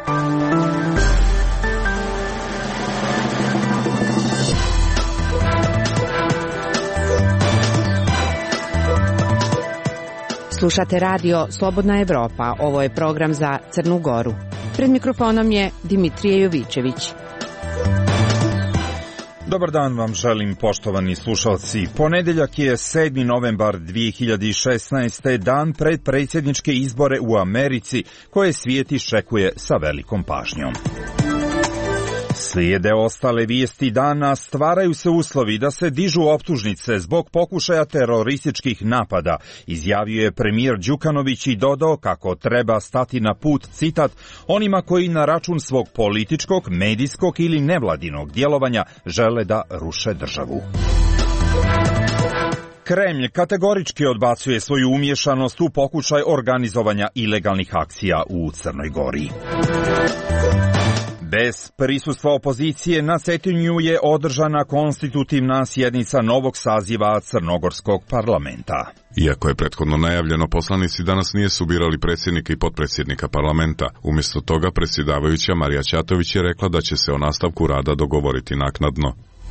Slušate radio Slobodna Evropa. Ovo je program za Crnu Goru. Pred mikrofonom je Dimitrije Jovićević. Dobar dan vam želim, poštovani slušalci. Ponedeljak je 7. novembar 2016. dan pred predsjedničke izbore u Americi, koje svijet iščekuje sa velikom pažnjom. Slijede ostale vijesti dana, stvaraju se uslovi da se dižu optužnice zbog pokušaja terorističkih napada, izjavio je premijer Đukanović i dodao kako treba stati na put, citat, onima koji na račun svog političkog, medijskog ili nevladinog djelovanja žele da ruše državu. Kremlj kategorički odbacuje svoju umješanost u pokušaj organizovanja ilegalnih akcija u Crnoj Gori. Bez prisustva opozicije na Cetinju je održana konstitutivna sjednica novog saziva Crnogorskog parlamenta. Iako je prethodno najavljeno, poslanici danas nisu birali predsjednika i potpredsjednika parlamenta. Umjesto toga predsjedavajuća Marija Ćatović je rekla da će se o nastavku rada dogovoriti naknadno.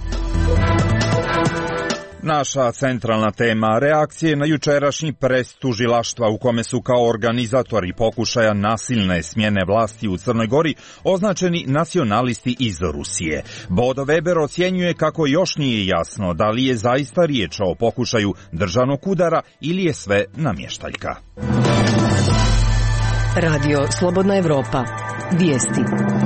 Naša centralna tema, reakcije na jučerašnji pres tužilaštva u kome su kao organizatori pokušaja nasilne smjene vlasti u Crnoj Gori označeni nacionalisti iz Rusije. Bodo Weber ocjenjuje kako još nije jasno da li je zaista riječ o pokušaju državnog udara ili je sve namještaljka. Radio Slobodna Evropa. Vijesti.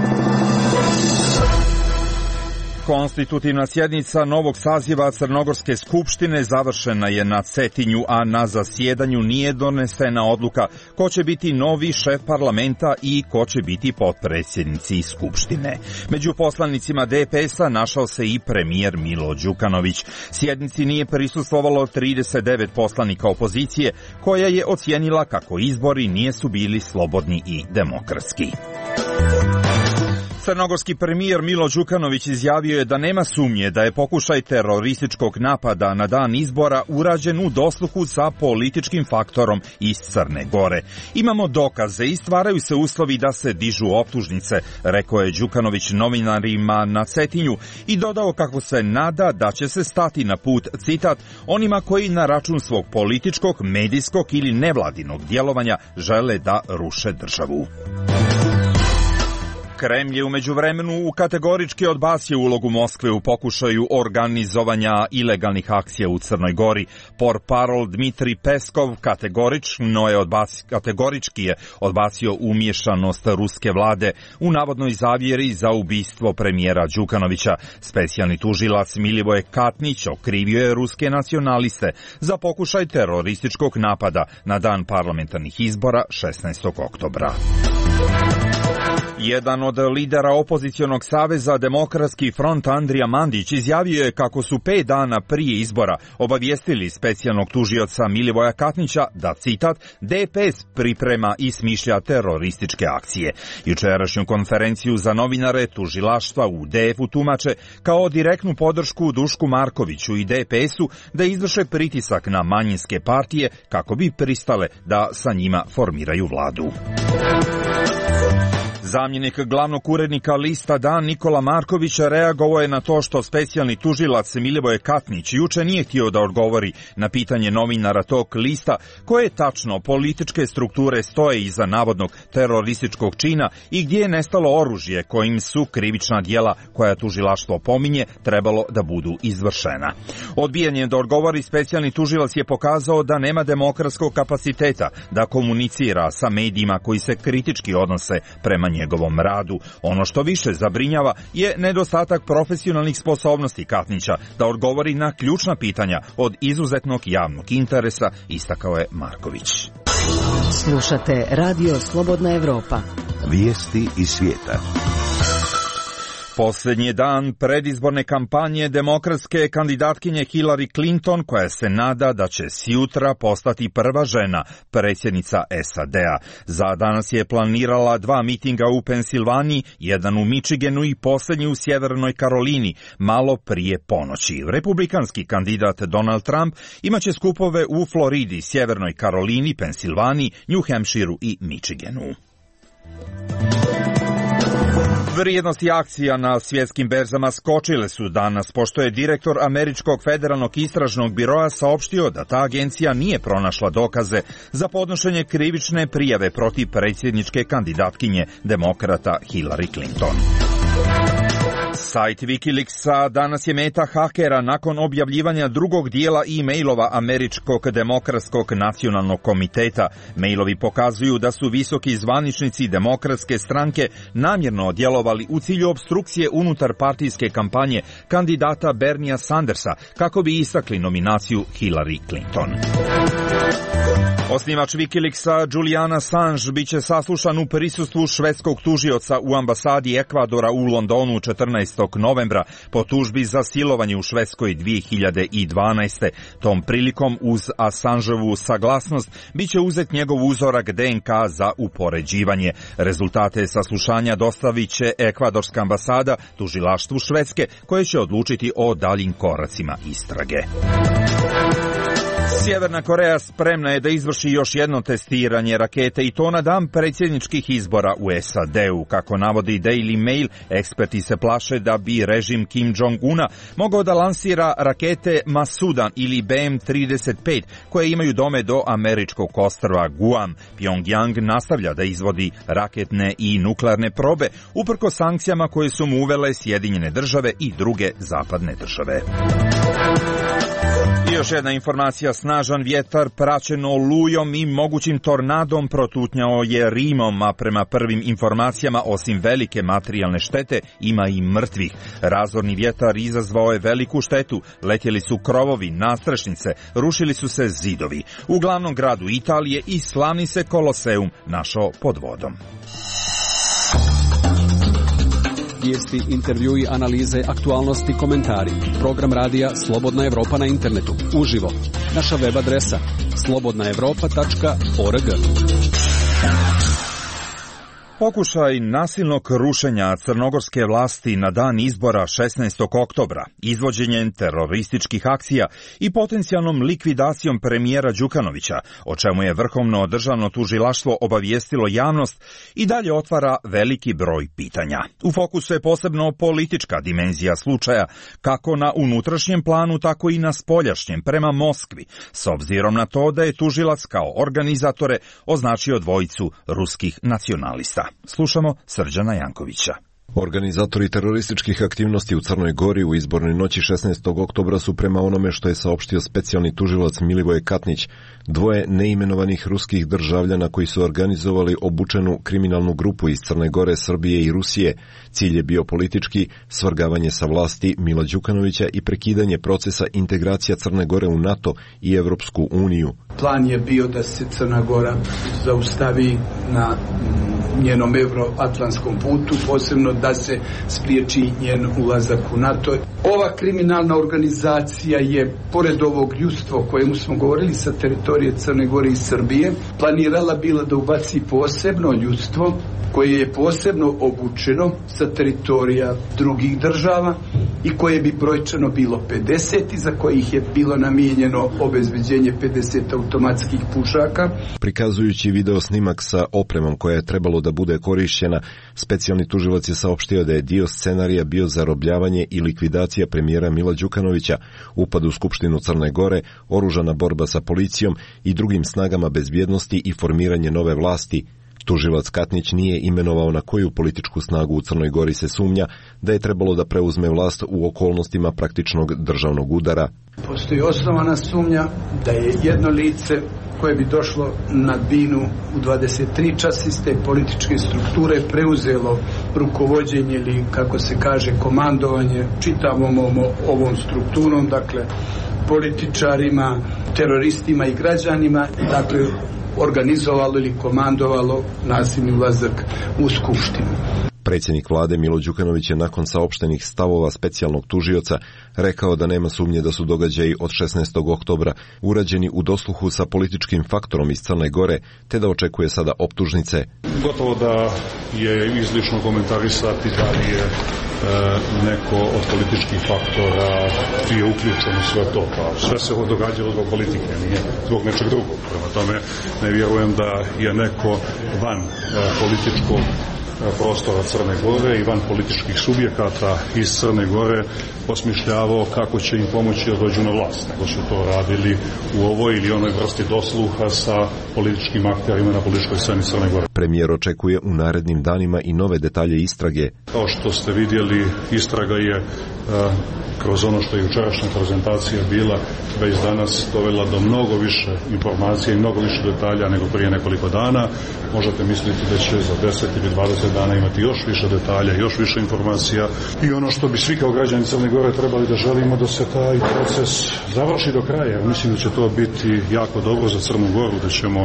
Konstitutivna sjednica novog saziva Crnogorske skupštine završena je na Cetinju, a na zasjedanju nije donesena odluka ko će biti novi šef parlamenta i ko će biti potpredsjednici skupštine. Među poslanicima DPS-a našao se i premijer Milo Đukanović. Sjednici nije prisustvovalo 39 poslanika opozicije, koja je ocijenila kako izbori nisu bili slobodni i demokratski. Crnogorski premijer Milo Đukanović izjavio je da nema sumnje da je pokušaj terorističkog napada na dan izbora urađen u dosluhu sa političkim faktorom iz Crne Gore. Imamo dokaze i stvaraju se uslovi da se dižu optužnice, rekao je Đukanović novinarima na Cetinju i dodao kako se nada da će se stati na put, citat, onima koji na račun svog političkog, medijskog ili nevladinog djelovanja žele da ruše državu. Kremlj je u međuvremenu kategorički odbacio ulogu Moskve u pokušaju organizovanja ilegalnih akcija u Crnoj Gori. Portparol Dmitrij Peskov kategorički je odbacio umješanost ruske vlade u navodnoj zavjeri za ubistvo premijera Đukanovića. Specijalni tužilac Milivoje Katnić okrivio je ruske nacionaliste za pokušaj terorističkog napada na dan parlamentarnih izbora 16. oktobra. Jedan od lidera opozicionog saveza Demokratski front Andrija Mandić izjavio je kako su 5 dana prije izbora obavijestili specijalnog tužioca Milivoja Katnića da, citat, DPS priprema i smišlja terorističke akcije. Jučerašnju konferenciju za novinare tužilaštva u DF-u tumače kao direktnu podršku Dušku Markoviću i DPS-u da izvrše pritisak na manjinske partije kako bi pristale da sa njima formiraju vladu. Zamjenik glavnog urednika lista Dan Nikola Marković reagovao je na to što specijalni tužilac Milivoje Katnić juče nije htio da odgovori na pitanje novinara tog lista koje tačno političke strukture stoje iza navodnog terorističkog čina i gdje je nestalo oružje kojim su krivična djela koja tužilaštvo pominje trebalo da budu izvršena. Odbijanje da odgovori specijalni tužilac je pokazao da nema demokratskog kapaciteta da komunicira sa medijima koji se kritički odnose prema njegovom radu. Ono što više zabrinjava je nedostatak profesionalnih sposobnosti Katnića da odgovori na ključna pitanja od izuzetnog javnog interesa, istakao je Marković. Slušate Radio Slobodna Evropa. Vijesti iz svijeta. Posljednji dan predizborne kampanje demokratske kandidatkinje Hillary Clinton, koja se nada da će sjutra postati prva žena predsjednica SAD-a. Za danas je planirala 2 mitinga u Pensilvaniji, jedan u Michiganu i posljednji u Sjevernoj Karolini, malo prije ponoći. Republikanski kandidat Donald Trump imaće skupove u Floridi, Sjevernoj Karolini, Pensilvaniji, New Hampshireu i Michiganu. Vrijednosti akcija na svjetskim berzama skočile su danas, pošto je direktor Američkog federalnog istražnog biroa saopštio da ta agencija nije pronašla dokaze za podnošenje krivične prijave protiv predsjedničke kandidatkinje demokrata Hillary Clinton. Sajt Wikileaksa danas je meta hakera nakon objavljivanja drugog dijela e-mailova Američkog demokratskog nacionalnog komiteta. Mailovi pokazuju da su visoki zvaničnici demokratske stranke namjerno djelovali u cilju opstrukcije unutar partijske kampanje kandidata Bernia Sandersa kako bi istakli nominaciju Hillary Clinton. Osnivač Wikileaksa Julian Assange biće saslušan u prisustvu švedskog tužioca u ambasadi Ekvadora u Londonu 14. novembra po tužbi za silovanje u Švedskoj 2012. Tom prilikom uz Assangeovu saglasnost biće uzet njegov uzorak DNK za upoređivanje. Rezultate saslušanja dostavit će ekvadorska ambasada tužilaštvu Švedske, koje će odlučiti o daljim koracima istrage. Sjeverna Koreja spremna je da izvrši još jedno testiranje rakete i to na dan predsjedničkih izbora u SAD-u. Kako navodi Daily Mail, eksperti se plaše da bi režim Kim Jong-una mogao da lansira rakete Masudan ili BM-35 koje imaju dome do američkog ostrva Guam. Pyongyang nastavlja da izvodi raketne i nuklearne probe uprkos sankcijama koje su mu uvele Sjedinjene države i druge zapadne države. I još jedna informacija, snažan vjetar praćen olujom i mogućim tornadom protutnjao je Rimom, a prema prvim informacijama osim velike materijalne štete ima i mrtvih. Razorni vjetar izazvao je veliku štetu, letjeli su krovovi, nadstrešnice, rušili su se zidovi. U glavnom gradu Italije i slavni se Koloseum našao pod vodom. Vijesti, intervjui, analize, aktualnosti, komentari. Program radija Slobodna Evropa na internetu. Uživo. Naša web adresa slobodnaevropa.org. Pokušaj nasilnog rušenja crnogorske vlasti na dan izbora 16. oktobra, izvođenjem terorističkih akcija i potencijalnom likvidacijom premijera Đukanovića, o čemu je Vrhovno državno tužilaštvo obavijestilo javnost, i dalje otvara veliki broj pitanja. U fokusu je posebno politička dimenzija slučaja, kako na unutrašnjem planu, tako i na spoljašnjem prema Moskvi, s obzirom na to da je tužilac kao organizatore označio dvojicu ruskih nacionalista. Slušamo Srđana Jankovića. Organizatori terorističkih aktivnosti u Crnoj Gori u izbornoj noći 16. oktobra su, prema onome što je saopštio specijalni tužilac Milivoje Katnić, dvoje neimenovanih ruskih državljana koji su organizovali obučenu kriminalnu grupu iz Crne Gore, Srbije i Rusije. Cilj je bio politički, svrgavanje sa vlasti Mila Đukanovića i prekidanje procesa integracija Crne Gore u NATO i Evropsku uniju. Plan je bio da se Crna Gora zaustavi na njenom euroatlantskom putu, posebno da se spriječi njen ulazak u NATO. Ova kriminalna organizacija je, pored ovog ljudstva o kojemu smo govorili sa teritorije Crne Gore i Srbije, planirala bila da ubaci posebno ljudstvo koje je posebno obučeno sa teritorija drugih država i koje bi brojčano bilo 50 i za kojih je bilo namijenjeno obezbeđenje 50 automatskih pušaka. Prikazujući video snimak sa opremom koja je trebalo da bude korišćena, specijalni tužilac je saopštio da je dio scenarija bio zarobljavanje i likvidacija premijera Mila Đukanovića, upad u Skupštinu Crne Gore, oružana borba sa policijom i drugim snagama bezbjednosti i formiranje nove vlasti. Tužilac Katnić nije imenovao na koju političku snagu u Crnoj Gori se sumnja da je trebalo da preuzme vlast u okolnostima praktičnog državnog udara. Postoji osnovana sumnja da je jedno lice koje bi došlo na binu u 23 časa iz te političke strukture preuzelo rukovođenje ili, kako se kaže, komandovanje čitavom ovom strukturom, dakle političarima, teroristima i građanima, dakle organizovalo ili komandovalo nasilni ulazak u Skupštinu. Predsjednik vlade Milo Đukanović je nakon saopštenih stavova specijalnog tužioca rekao da nema sumnje da su događaji od 16. oktobra urađeni u dosluhu sa političkim faktorom iz Crne Gore, te da očekuje sada optužnice. Gotovo da je izlišno komentarisati da li je neko od političkih faktora bio uključen u sve to. Pa sve se ovo događalo zbog politike, nije zbog nečeg drugog. Prema tome ne vjerujem da je neko van političkog prostora Crne Gore i van političkih subjekata iz Crne Gore osmišljavao kako će im pomoći da dođu na vlast, nego su to radili u ovoj ili onoj vrsti dosluha sa političkim akterima na političkoj sceni Crne Gore. Premijer očekuje u narednim danima i nove detalje istrage. Kao što ste vidjeli, istraga je kroz ono što je jučerašnja prezentacija bila već danas dovela do mnogo više informacija i mnogo više detalja nego prije nekoliko dana. Možete misliti da će za 10 ili 20 dana imati još više detalja, još više informacija i ono što bi svi kao građani Crne Gore trebali da želimo da se taj proces završi do kraja. Jer mislim da će to biti jako dobro za Crnu Goru, da ćemo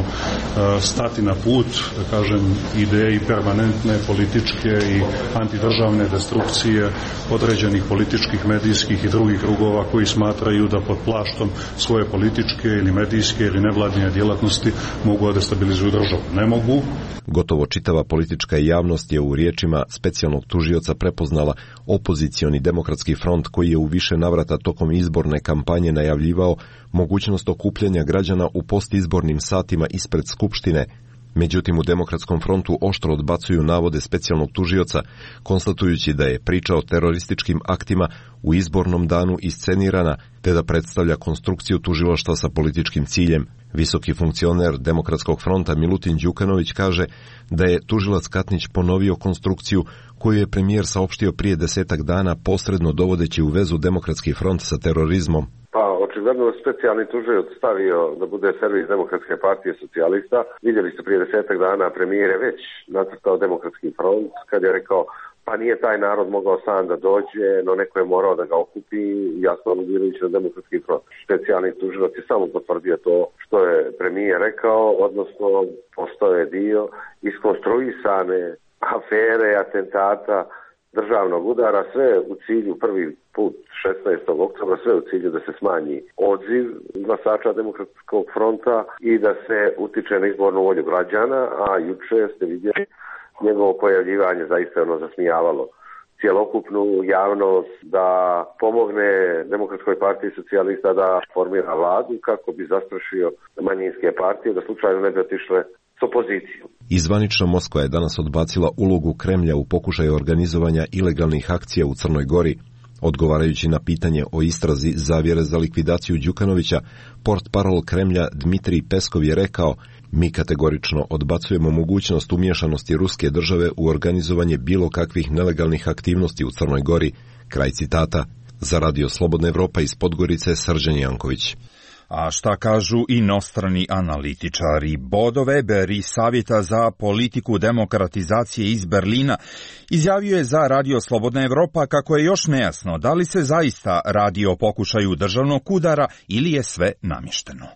stati na put, da kažem, ideji permanentne političke i antidržavne destrukcije određenih političkih, medijskih i drugih krugova koji smatraju da pod plaštom svoje političke ili medijske ili nevladine djelatnosti mogu da destabilizuju državu. Ne mogu. Gotovo čitava politička javnost je u riječima specijalnog tužioca prepoznala opozicioni demokratski front koji je u više navrata tokom izborne kampanje najavljivao mogućnost okupljanja građana u postizbornim satima ispred Skupštine. Međutim, u Demokratskom frontu oštro odbacuju navode specijalnog tužioca, konstatujući da je priča o terorističkim aktima u izbornom danu iscenirana, te da predstavlja konstrukciju tužilaštva sa političkim ciljem. Visoki funkcioner Demokratskog fronta Milutin Đukanović kaže da je tužilac Katnić ponovio konstrukciju koju je premijer saopštio prije 10 dana, posredno dovodeći u vezu Demokratski front sa terorizmom. Očigledno specijalni tužilac stavio da bude servis Demokratske partije socijalista. Vidjeli ste prije 10 dana premijer je već nacrtao Demokratski front kad je rekao pa nije taj narod mogao sam da dođe, no neko je morao da ga okupi, jasno aludirajući na Demokratski front. Specijalni tužilac je samo potvrdio to što je premijer rekao, odnosno postao je dio iskonstruisane afere, atentata, državnog udara, sve u cilju prvi put 16. oktobra, sve u cilju da se smanji odziv glasača Demokratskog fronta i da se utiče na izbornu volju građana, a juče ste vidjeli njegovo pojavljivanje zaista ono zasmijavalo cjelokupnu javnost da pomogne Demokratskoj partiji socijalista da formira vladu kako bi zastrašio manjinske partije da slučajno ne bi otišle s opozicijom. Zvanična Moskva je danas odbacila ulogu Kremlja u pokušaju organizovanja ilegalnih akcija u Crnoj Gori. Odgovarajući na pitanje o istrazi zavjere za likvidaciju Đukanovića, portparol Kremlja Dmitrij Peskov je rekao: mi kategorično odbacujemo mogućnost umiješanosti ruske države u organizovanje bilo kakvih nelegalnih aktivnosti u Crnoj Gori. Kraj citata. Za Radio Slobodna Evropa iz Podgorice, Srđan Janković. A šta kažu inostrani analitičari? Bodo Weber iz Savjeta za politiku demokratizacije iz Berlina izjavio je za Radio Slobodna Evropa kako je još nejasno da li se zaista radi o pokušaju državnog udara ili je sve namješteno.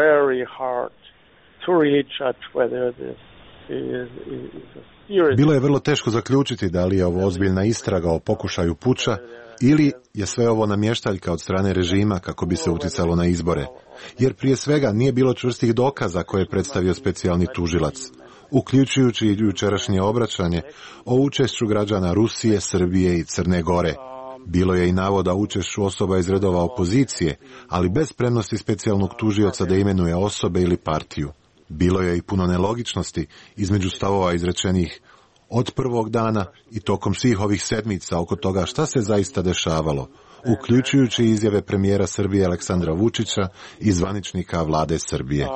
Bilo je vrlo teško zaključiti da li je ovo ozbiljna istraga o pokušaju puča ili je sve ovo namještaljka od strane režima kako bi se utjecalo na izbore. Jer prije svega nije bilo čvrstih dokaza koje je predstavio specijalni tužilac, uključujući i jučerašnje obraćanje o učešću građana Rusije, Srbije i Crne Gore. Bilo je i navoda o učešću osoba iz redova opozicije, ali bez spremnosti specijalnog tužioca da imenuje osobe ili partiju. Bilo je i puno nelogičnosti između stavova izrečenih od prvog dana i tokom svih ovih sedmica oko toga šta se zaista dešavalo, uključujući izjave premijera Srbije Aleksandra Vučića i zvaničnika vlade Srbije.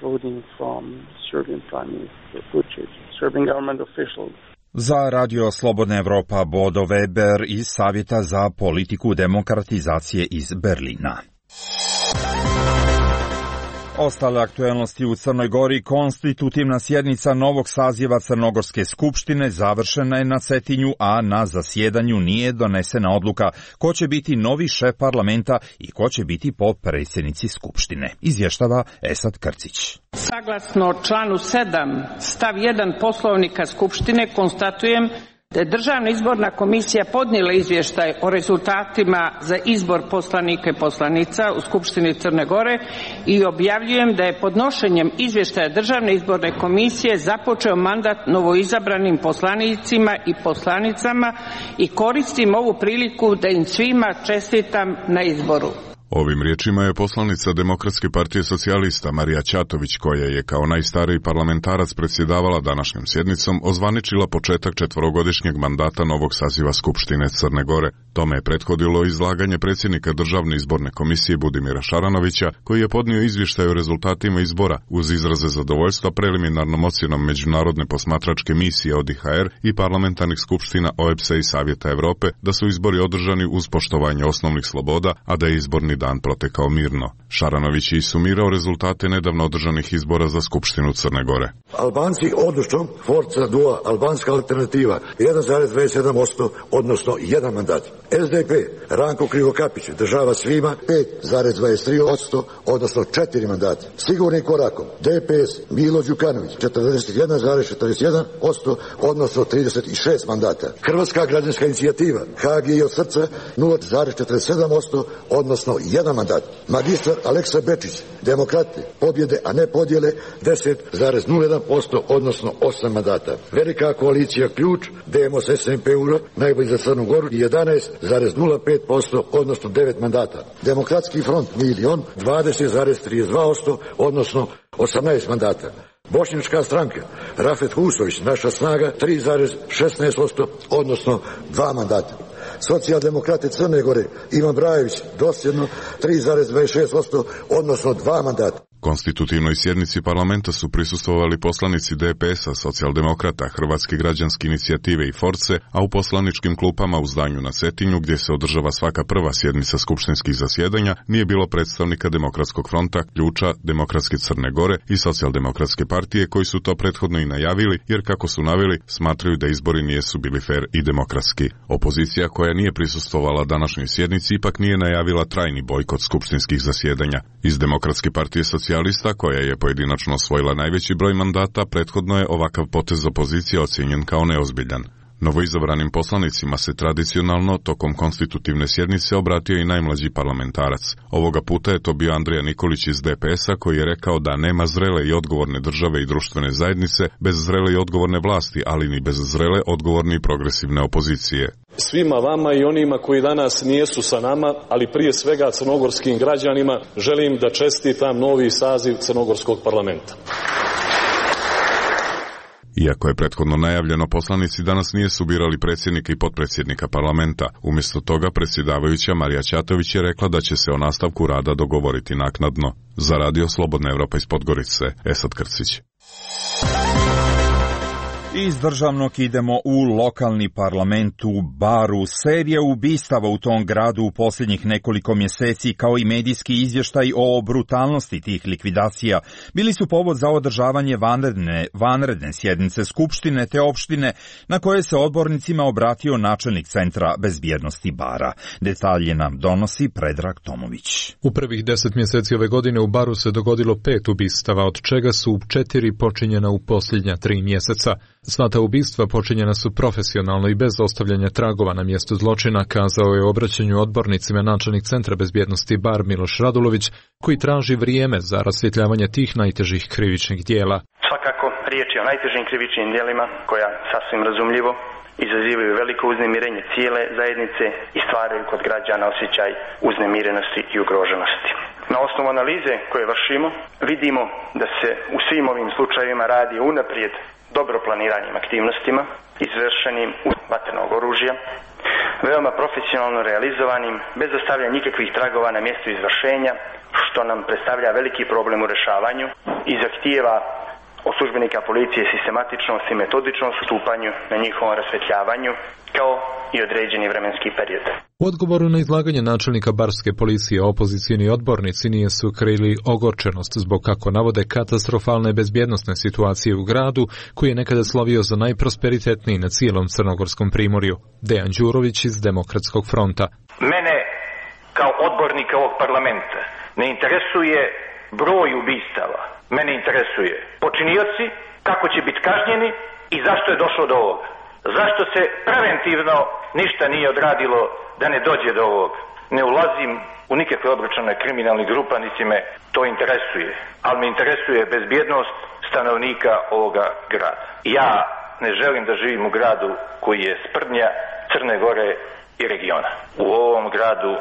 Za Radio Slobodna Evropa Bodo Weber iz Savjeta za politiku demokratizacije iz Berlina. Ostale aktuelnosti u Crnoj Gori. Konstitutivna sjednica novog saziva Crnogorske skupštine završena je na Cetinju, a na zasjedanju nije donesena odluka ko će biti novi šef parlamenta i ko će biti potpredsjednici skupštine. Izvještava Esad Krcić. Saglasno članu 7 stav 1 Poslovnika skupštine konstatujem da je Državna izborna komisija podnijela izvještaj o rezultatima za izbor poslanika i poslanica u Skupštini Crne Gore i objavljujem da je podnošenjem izvještaja Državne izborne komisije započeo mandat novoizabranim poslanicima i poslanicama i koristim ovu priliku da im svima čestitam na izboru. Ovim riječima je poslanica Demokratske partije socijalista Marija Ćatović, koja je kao najstariji parlamentarac predsjedavala današnjom sjednicom, ozvaničila početak 4-godišnjeg mandata novog saziva Skupštine Crne Gore. Tome je prethodilo izlaganje predsjednika Državne izborne komisije Budimira Šaranovića, koji je podnio izvještaj o rezultatima izbora uz izraze zadovoljstva preliminarnom ocjenom međunarodne posmatračke misije ODIHR i parlamentarnih skupština OEBS-a i Savjeta Evrope da su izbori održani uz poštovanje osnovnih sloboda, a da je izborni dan protekao mirno. Šaranović je sumirao rezultate nedavno održanih izbora za Skupštinu Crne Gore. Albanci odlučnom, Forza Dua, albanska alternativa 1,27%, odnosno 1 mandat. SDP, Ranko Krivokapić, država svima 5,23%, odnosno 4 mandata. Sigurnim korakom, DPS, Milo Đukanović, 41,41%, odnosno 36 mandata. Hrvatska građanska inicijativa, HGI od srca, 0,47%, odnosno 1 mandat. Magistar Aleksa Bečić, Demokrate, pobjede, a ne podjele, 10,01%, odnosno 8 mandata. Velika koalicija Ključ, Demos SMP-UR, najbolji za Crnu Goru, 11,05%, odnosno 9 mandata. Demokratski front, Milion, 20,32%, odnosno 18 mandata. Bošnjačka stranka, Rafet Husović, Naša snaga, 3,16%, odnosno 2 mandata. Socijaldemokrate Crne Gore, Ivan Brajević, dosljedno 3,26%, odnosno 2 mandata. Konstitutivnoj sjednici parlamenta su prisustvovali poslanici DPS-a, Socijaldemokrata, Hrvatske građanske inicijative i Force, a u poslaničkim klupama u zdanju na Cetinju, gdje se održava svaka prva sjednica skupštinskih zasjedanja, nije bilo predstavnika Demokratskog fronta, Ključa, Demokratske Crne Gore i Socijaldemokratske partije, koji su to prethodno i najavili, jer kako su naveli, smatraju da izbori nisu bili fer i demokratski. Opozicija, koja nije prisustvovala današnjoj sjednici, ipak nije najavila trajni bojkot skupštinskih zasjedanja. Iz Demokratske partije socijalista, koja je pojedinačno osvojila najveći broj mandata, prethodno je ovakav potez opozicije ocijenjen kao neozbiljan. Novoizabranim poslanicima se tradicionalno tokom konstitutivne sjednice obratio i najmlađi parlamentarac. Ovoga puta je to bio Andrija Nikolić iz DPS-a, koji je rekao da nema zrele i odgovorne države i društvene zajednice bez zrele i odgovorne vlasti, ali ni bez zrele, odgovorne i progresivne opozicije. Svima vama i onima koji danas nijesu sa nama, ali prije svega crnogorskim građanima, želim da čestitam novi saziv Crnogorskog parlamenta. Iako je prethodno najavljeno, poslanici danas nisu birali predsjednika i potpredsjednika parlamenta. Umjesto toga predsjedavajuća Marija Ćatović je rekla da će se o nastavku rada dogovoriti naknadno. Za Radio Slobodna Evropa iz Podgorice, Esad Krcić. Iz državnog idemo u lokalni parlament u Baru. Serija ubistava u tom gradu u posljednjih nekoliko mjeseci, kao i medijski izvještaj o brutalnosti tih likvidacija, bili su povod za održavanje vanredne sjednice Skupštine te opštine, na koje se odbornicima obratio načelnik Centra bezbjednosti Bara. Detalje nam donosi Predrag Tomović. U prvih 10 mjeseci ove godine u Baru se dogodilo 5 ubistava, od čega su 4 počinjena u posljednja 3 mjeseca. Sva ta ubistva počinjena su profesionalno i bez ostavljanja tragova na mjestu zločina, kazao je u obraćanju odbornicima načelnik Centra bezbjednosti Bar Miloš Radulović, koji traži vrijeme za rasvjetljavanje tih najtežih krivičnih dijela. Svakako, riječ je o najtežim krivičnim dijelima koja sasvim razumljivo izazivaju veliko uznemirenje cijele zajednice i stvaraju kod građana osjećaj uznemirenosti i ugroženosti. Na osnovu analize koje vršimo, vidimo da se u svim ovim slučajevima radi o unaprijed dobro planiranim aktivnostima, izvršenim uz vatrenog oružja, veoma profesionalno realizovanim, bez ostavljanja nikakvih tragova na mjestu izvršenja, što nam predstavlja veliki problem u rješavanju i zahtijeva od službenika policije sistematičnost i metodičnost u stupanju na njihovom rasvjetljavanju, kao i određeni vremenski period. U odgovoru na izlaganje načelnika barske policije, opozicijni odbornici nisu krili ogorčenost zbog, kako navode, katastrofalne bezbjednosne situacije u gradu, koji je nekada slovio za najprosperitetniji na cijelom crnogorskom primorju. Dejan Đurović iz Demokratskog fronta. Mene, kao odbornika ovog parlamenta, ne interesuje broj ubistava. Mene interesuje počinioci, kako će biti kažnjeni i zašto je došlo do ovoga. Zašto se preventivno ništa nije odradilo da ne dođe do ovog. Ne ulazim u nikakve obračune kriminalnih grupa, niti me to interesuje. Ali me interesuje bezbjednost stanovnika ovoga grada. Ja ne želim da živim u gradu koji je sprdnja Crne Gore i regiona. U ovom gradu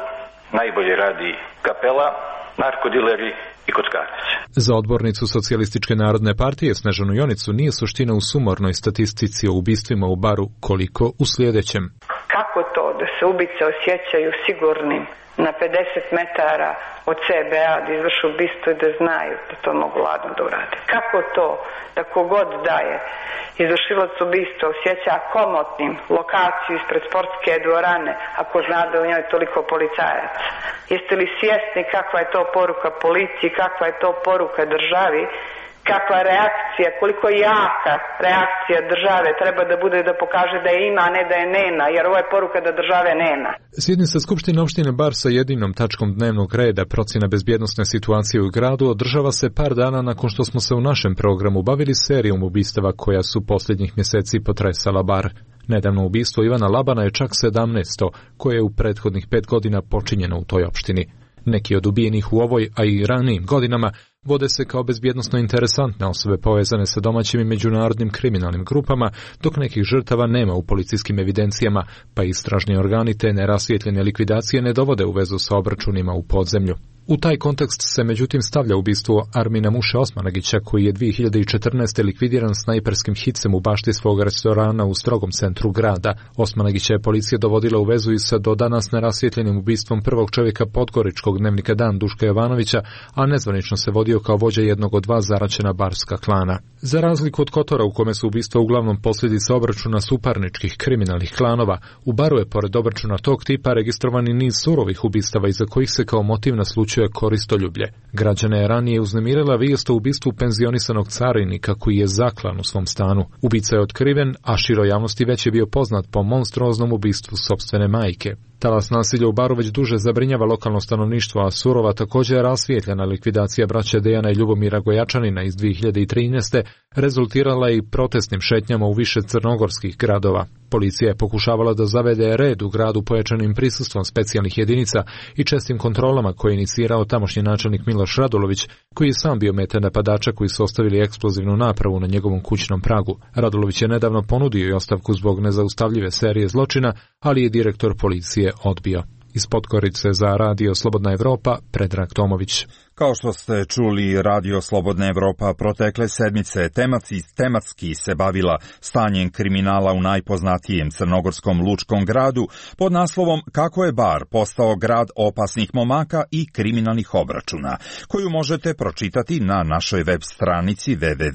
najbolje radi kapela, narkodileri i kockarnice. Za odbornicu Socijalističke narodne partije Snežanu Jonicu nije suština u sumornoj statistici o ubistvima u Baru, koliko u sljedećem. Kako to da se ubice osjećaju sigurnim na 50 metara od CBA da izvršu ubistvo i da znaju da to mogu ladno da urade? Kako to da kogod daje izvršilac ubistva osjeća komotnim lokaciju ispred sportske dvorane ako zna da u njoj toliko policajaca? Jeste li svjesni kakva je to poruka policiji, kakva je to poruka državi, kakva reakcija, koliko jaka reakcija države treba da bude da pokaže da je ima, a ne da je nema, jer ovo je poruka da države nema. Sjednica Skupštine opštine Bar sa jedinom tačkom dnevnog reda procjena bezbjednosne situacije u gradu održava se par dana nakon što smo se u našem programu bavili serijom ubistava koja su posljednjih mjeseci potresala Bar. Nedavno ubistvo Ivana Labana je čak 17. koje je u prethodnih 5 godina počinjeno u toj opštini. Neki od ubijenih u ovoj, a i ranijim godinama, vode se kao bezbjednosno interesantne osobe povezane sa domaćim i međunarodnim kriminalnim grupama, dok nekih žrtava nema u policijskim evidencijama, pa istražni organi te nerasvijetljene likvidacije ne dovode u vezu sa obračunima u podzemlju. U taj kontekst se međutim stavlja ubistvo Armina Muše Osmanagića, koji je 2014. likvidiran snajperskim hicem u bašti svog restorana u strogom centru grada. Osmanagića je policija dovodila u vezu i sa do danas nerasvjetljenim ubistvom prvog čovjeka podgoričkog dnevnika Dan Duška Jovanovića, a nezvanično se vodio kao vođa jednog od 2 zaraćena barska klana. Za razliku od Kotora, u kome su ubistva uglavnom posljedica obračuna suparničkih kriminalnih klanova, u Baru je pored obračuna tog tipa registrovani niz surovih ubistava iza kojih se kao motiv naslučuje koristoljublje. Građane je ranije uznemirila vijest o ubistvu penzionisanog carinika koji je zaklan u svom stanu. Ubica je otkriven, a široj javnosti već je bio poznat po monstruoznom ubistvu sopstvene majke. Talas nasilja u Baru već duže zabrinjava lokalno stanovništvo, a surova također je rasvijetljena likvidacija braće Dejana i Ljubomira Gojačanina iz 2013. rezultirala i protestnim šetnjama u više crnogorskih gradova. Policija je pokušavala da zavede red u gradu pojačanim prisustvom specijalnih jedinica i čestim kontrolama koje je inicirao tamošnji načelnik Miloš Radulović, koji je sam bio meta napadača koji su ostavili eksplozivnu napravu na njegovom kućnom pragu. Radulović je nedavno ponudio i ostavku zbog nezaustavljive serije zločina, ali je direktor policije odbio. Iz Podgorice za Radio Slobodna Evropa, Predrag Tomović. Kao što ste čuli, Radio Slobodna Evropa protekle sedmice tematski se bavila stanjem kriminala u najpoznatijem crnogorskom lučkom gradu pod naslovom Kako je Bar postao grad opasnih momaka i kriminalnih obračuna, koju možete pročitati na našoj web stranici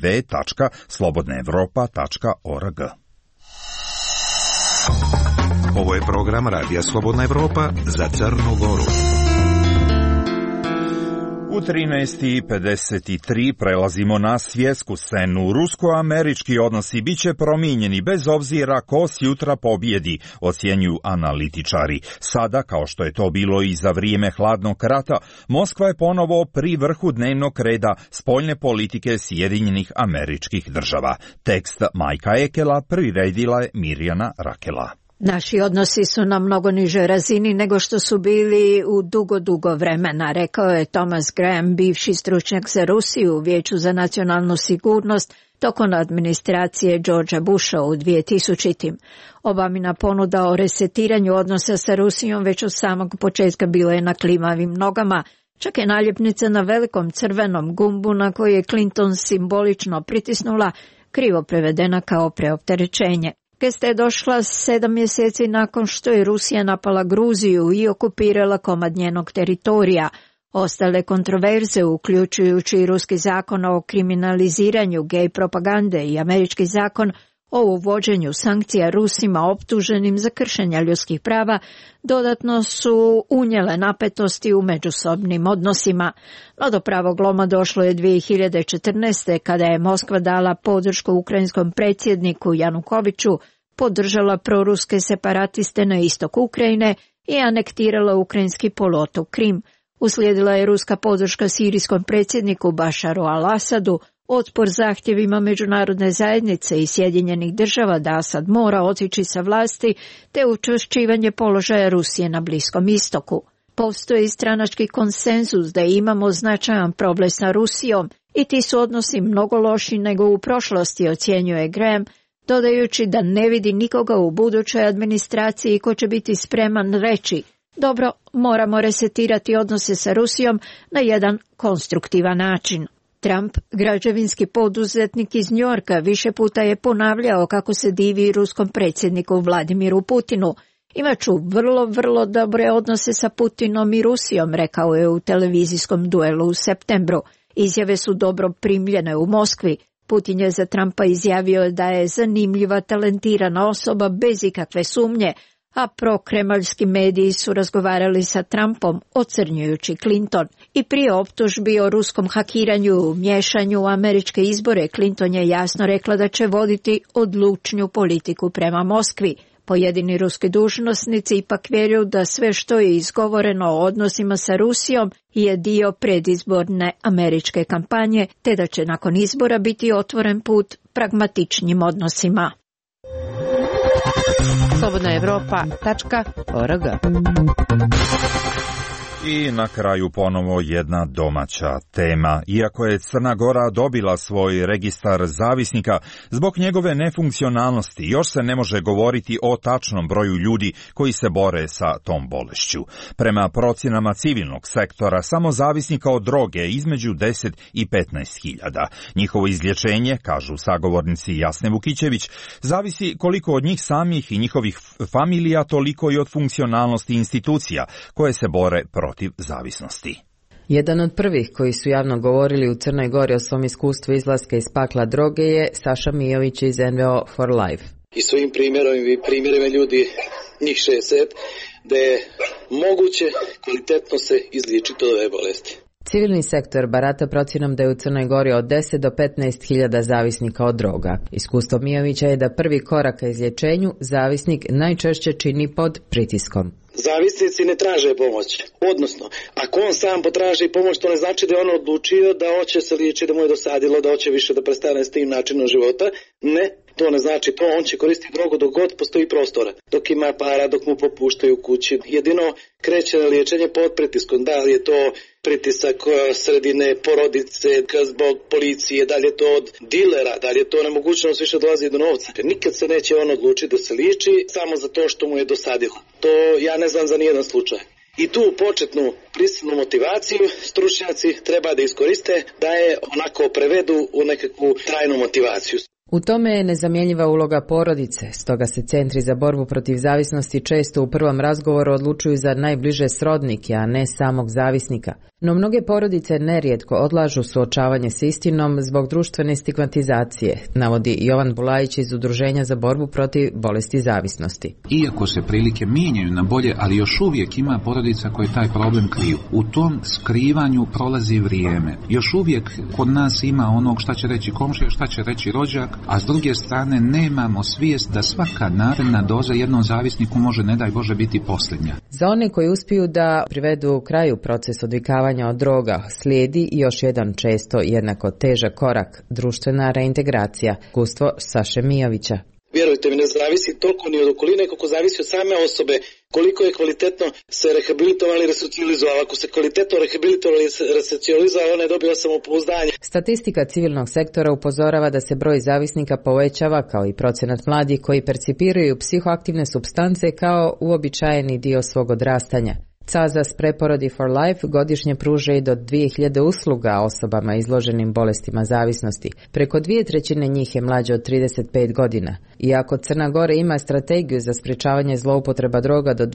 www.slobodnaevropa.org. Ovo je program Radija Slobodna Evropa za Crnu Goru. U 13:53 prelazimo na svjetsku scenu. Rusko-američki odnosi biće promijenjeni bez obzira ko sjutra pobjedi, ocjenjuju analitičari. Sada, kao što je to bilo i za vrijeme hladnog rata, Moskva je ponovo pri vrhu dnevnog reda spoljne politike Sjedinjenih Američkih Država. Tekst Majka Ekela priredila je Mirjana Rakela. Naši odnosi su na mnogo nižoj razini nego što su bili u dugo vremena, rekao je Thomas Graham, bivši stručnjak za Rusiju u Vijeću za nacionalnu sigurnost tokom administracije Georgea Busha u 2000. Obamina ponuda o resetiranju odnosa sa Rusijom već od samog početka bila je na klimavim nogama. Čak je naljepnica na velikom crvenom gumbu na koji je Clinton simbolično pritisnula, krivo prevedena kao preopterećenje. Gesta je došla 7 mjeseci nakon što je Rusija napala Gruziju i okupirala komad njenog teritorija. Ostale kontroverze, uključujući i ruski zakon o kriminaliziranju gej propagande i američki zakon o uvođenju sankcija Rusima optuženim za kršenja ljudskih prava, dodatno su unijele napetosti u međusobnim odnosima. No do pravog loma došlo je 2014. kada je Moskva dala podršku ukrajinskom predsjedniku Janukoviću, podržala proruske separatiste na istoku Ukrajine i anektirala ukrajinski poluotok Krim. Uslijedila je ruska podrška sirijskom predsjedniku Bašaru al-Asadu, otpor zahtjevima međunarodne zajednice i Sjedinjenih Država da Asad mora otići sa vlasti, te učvršćivanje položaja Rusije na Bliskom istoku. Postoji stranački konsenzus da imamo značajan problem sa Rusijom i ti su odnosi mnogo loši nego u prošlosti, ocjenjuje Graham, dodajući da ne vidi nikoga u budućoj administraciji ko će biti spreman reći Dobro, moramo resetirati odnose sa Rusijom na jedan konstruktivan način. Trump, građevinski poduzetnik iz Njujorka, više puta je ponavljao kako se divi ruskom predsjedniku Vladimiru Putinu. Imaću vrlo dobre odnose sa Putinom i Rusijom, rekao je u televizijskom duelu u septembru. Izjave su dobro primljene u Moskvi. Putin je za Trumpa izjavio da je zanimljiva, talentirana osoba bez ikakve sumnje, a prokremaljski mediji su razgovarali sa Trumpom, ocrnjujući Clinton. I prije optužbi o ruskom hakiranju i miješanju u američke izbore, Clinton je jasno rekla da će voditi odlučniju politiku prema Moskvi. Pojedini ruski dužnosnici ipak vjeruju da sve što je izgovoreno o odnosima sa Rusijom je dio predizborne američke kampanje, te da će nakon izbora biti otvoren put pragmatičnim odnosima. slobodnaevropa.org. I na kraju ponovo jedna domaća tema. Iako je Crna Gora dobila svoj registar zavisnika, zbog njegove nefunkcionalnosti još se ne može govoriti o tačnom broju ljudi koji se bore sa tom bolešću. Prema procjenama civilnog sektora, samo zavisnika od droge između 10 i 15 hiljada. Njihovo izlječenje, kažu sagovornici Jasne Vukićević, zavisi koliko od njih samih i njihovih familija, toliko i od funkcionalnosti institucija koje se bore protiv zavisnosti. Jedan od prvih koji su javno govorili u Crnoj Gori o svom iskustvu izlaska iz pakla droge je Saša Mijović iz NVO for Life. I svojim primjerima ljudi, njih 60, da je moguće kvalitetno se izliječiti od ove bolesti. Civilni sektor barata procjenom da je u Crnoj Gori od 10 do 15 hiljada zavisnika od droga. Iskustvo Mijovića je da prvi korak ka izlječenju zavisnik najčešće čini pod pritiskom. Zavisnici ne traže pomoć, odnosno, ako on sam potraži pomoć, to ne znači da je on odlučio da hoće se liječiti, da mu je dosadilo, da hoće više da prestane s tim načinom života. Ne, to ne znači to, on će koristiti drogu dok god postoji prostora, dok ima para, dok mu popuštaju kući. Jedino kreće na liječenje pod pritiskom, da li je to pritisak sredine, porodice, zbog policije, da li je to od dilera, da li je to nemogućnost više dolazi do novca. Nikad se neće on odlučiti da se liječi samo za to što mu je dosadilo. To ja ne znam za nijedan slučaj. I tu početnu prisilnu motivaciju stručnjaci treba da iskoriste, da je onako prevedu u nekakvu trajnu motivaciju. U tome je nezamjenjiva uloga porodice, stoga se centri za borbu protiv zavisnosti često u prvom razgovoru odlučuju za najbliže srodnike, a ne samog zavisnika. No mnoge porodice nerijetko odlažu suočavanje s istinom zbog društvene stigmatizacije, navodi Jovan Bulajić iz Udruženja za borbu protiv bolesti zavisnosti. Iako se prilike mijenjaju na bolje, ali još uvijek ima porodica koje taj problem kriju. U tom skrivanju prolazi vrijeme. Još uvijek kod nas ima onog šta će reći komšija, šta će reći rođak, a s druge strane nemamo svijest da svaka naredna doza jednom zavisniku može, ne daj Bože, biti posljednja. Za one koji uspiju da privedu kraju proces odvikavanja od droga, slijedi još jedan često jednako težak korak, društvena reintegracija, iskustvo Saše Mijovića. Vjerujte mi, ne zavisi toliko ni od okoline koliko zavisi od same osobe, koliko je kvalitetno se rehabilitovali i resocijalizovali. Ako se kvalitetno rehabilitovali i resocijalizovali, ona je dobila samopouzdanje. Statistika civilnog sektora upozorava da se broj zavisnika povećava, kao i procenat mladih koji percipiraju psihoaktivne supstance kao uobičajeni dio svog odrastanja. CAZAS Preporodi for Life godišnje pruža i do 2000 usluga osobama izloženim bolestima zavisnosti. Preko 2/3 njih je mlađe od 35 godina. Iako Crna Gora ima strategiju za sprječavanje zloupotreba droga do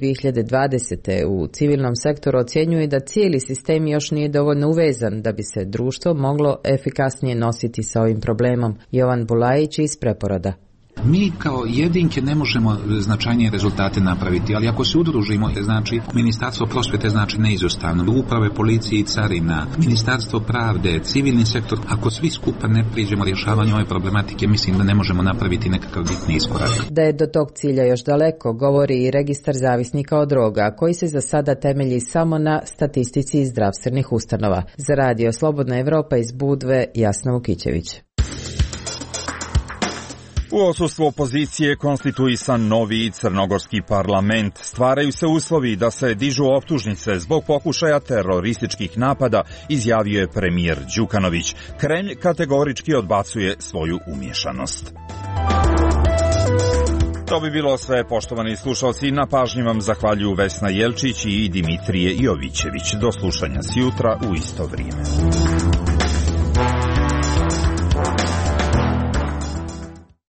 2020. u civilnom sektoru ocjenjuju da cijeli sistem još nije dovoljno uvezan da bi se društvo moglo efikasnije nositi sa ovim problemom. Jovan Bulajić iz Preporoda. Mi kao jedinke ne možemo značajnije rezultate napraviti, ali ako se udružimo, znači Ministarstvo prosvjete znači neizostavno, uprave policije i carina, Ministarstvo pravde, civilni sektor, ako svi skupa ne priđemo rješavanju ove problematike, mislim da ne možemo napraviti nekakav bitni iskorak. Da je do tog cilja još daleko, govori i registar zavisnika od droga, koji se za sada temelji samo na statistici iz zdravstvenih ustanova. Za radio Slobodna Evropa iz Budve, Jasna Vukićević. U odsustvu opozicije konstituisan novi crnogorski parlament. Stvaraju se uslovi da se dižu optužnice zbog pokušaja terorističkih napada, izjavio je premijer Đukanović. Kremlj kategorički odbacuje svoju umiješanost. To bi bilo sve, poštovani slušalci. Na pažnji vam zahvaljuju Vesna Jelčić i Dimitrije Jovićević. Do slušanja sjutra u isto vrijeme.